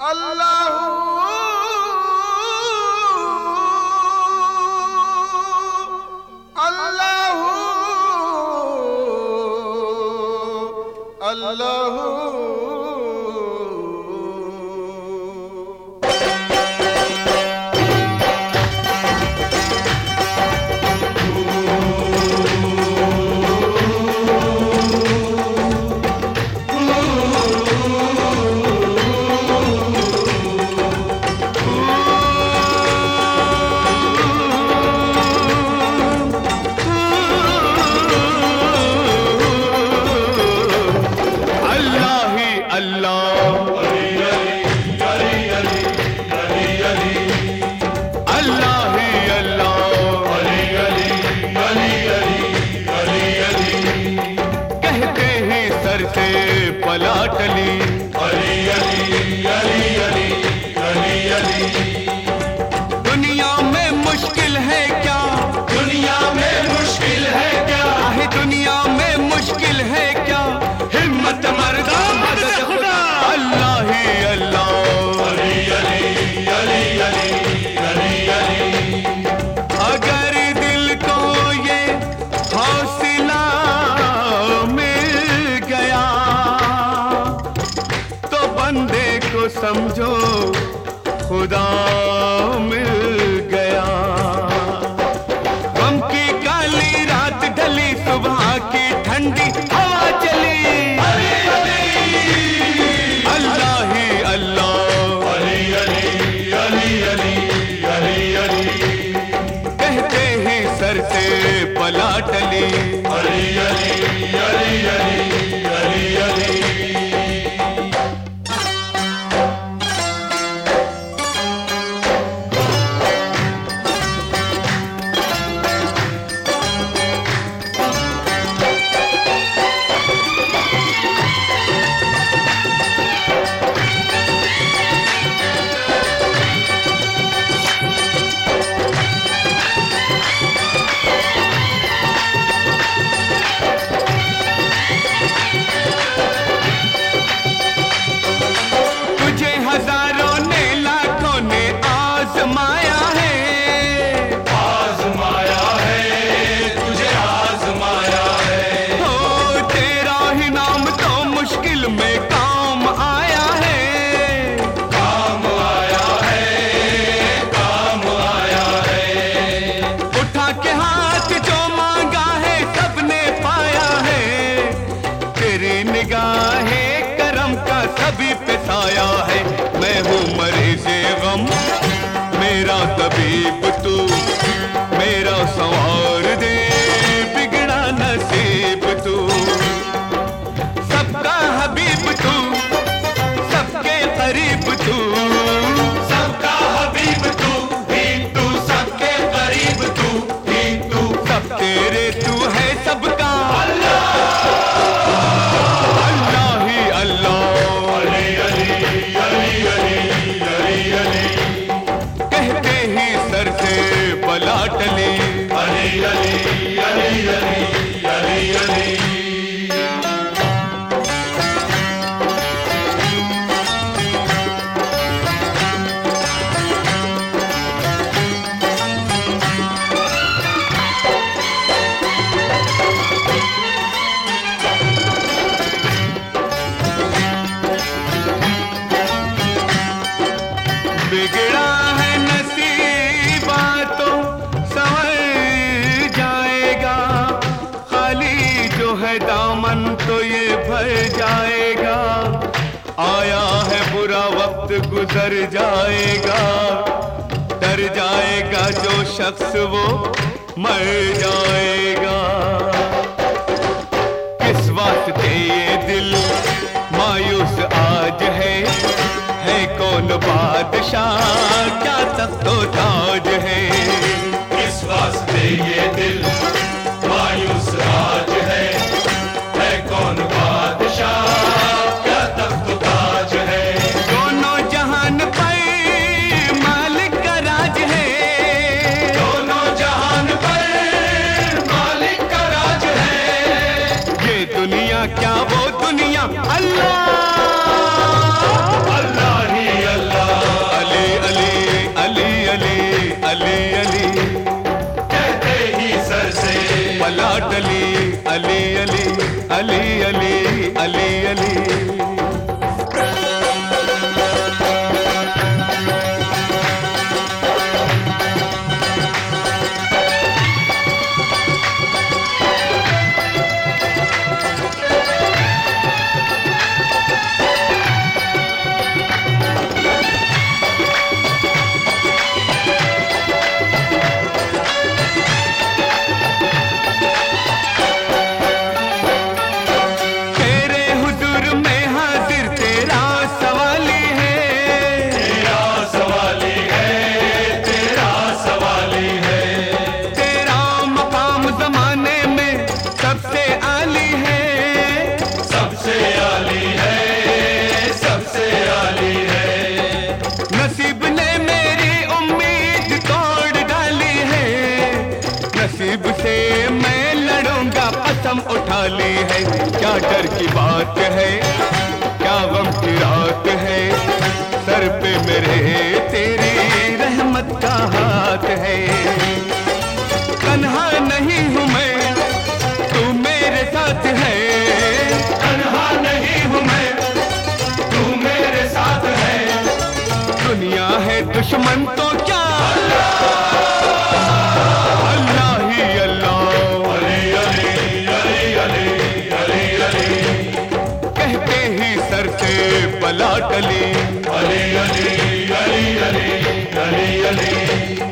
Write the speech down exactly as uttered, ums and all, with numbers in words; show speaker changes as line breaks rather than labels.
अल्लाहू अल्लाहू अल्लाहू।
पलाटली अली अली अली अली अली अली। दुनिया में मुश्किल है क्या, दुनिया में मुश्किल है क्या, आहे दुनिया में मुश्किल है क्या, हिम्मत मर्दा मदद खुदा। अल्लाह ही अल्लाह अली अली अली अली अली अली। अगर दिल को ये हौसला मिल गया तो बंदे को समझो खुदा मिल गया। गम की काली रात ढली, सुबह की ठंडी हवा चली, अल्लाह ही अल्लाह अली अली अली अली अली अली। कहते ही सर से पलाटली अली अली अली अली अली अली। निगाहे करम का सभी पे साया है। मैं हूँ मरीज़े गम, मेरा तबीब तू, मेरा संवार दे बिगड़ा नसीब तू। सबका हबीब तू, सबके करीब तू, सबका हबीब तू ही तू, सबके करीब तू ही तू। सब तेरे तू है सबका पलाटली अली अली अली अली अली अली। बिगड़ा है नसीबा तो संवर जाएगा, खाली जो है दामन तो ये भर जाएगा। आया है बुरा वक्त गुजर जाएगा, डर जाएगा जो शख्स वो मर जाएगा। किस वास्ते ये दिल मायूस आज है, है कौन बादशाह क्या तख्तो ताज है। किस वास्ते ये दिल मायूस आज है, है कौन बादशाह क्या तख्तो ताज है। दोनों जहान पर मालिक का राज है, दोनों जहान पर मालिक का राज है। ये दुनिया क्या वो दुनिया, अल्लाह अल्लाह ही अल्लाह। बला टली। अली अली अली अली अली अली। नसीब से मैं लड़ूंगा, कसम उठा ली है। क्या डर की बात है, क्या गम की रात है, सर पे मेरे तेरी रहमत का हाथ है। तन्हा नहीं हूँ मैं, तू मेरे साथ है। तन्हा नहीं हूँ मैं, तू मेरे साथ है। दुनिया है दुश्मन तो क्या, बला टली। अली अली अली अली अली अली।